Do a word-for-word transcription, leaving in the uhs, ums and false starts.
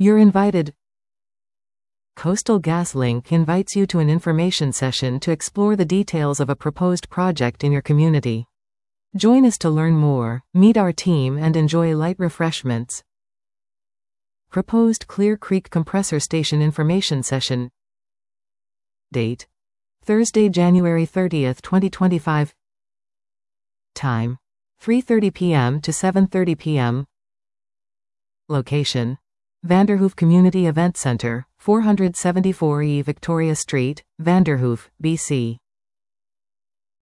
You're invited. Coastal GasLink invites you to an information session to explore the details of a proposed project in your community. Join us to learn more, meet our team and enjoy light refreshments. Proposed Clear Creek Compressor Station Information Session. Date: Thursday, January thirtieth, twenty twenty-five. Time: three thirty p m to seven thirty p m Location: Vanderhoof Community Event Center, four seventy-four E Victoria Street, Vanderhoof, B C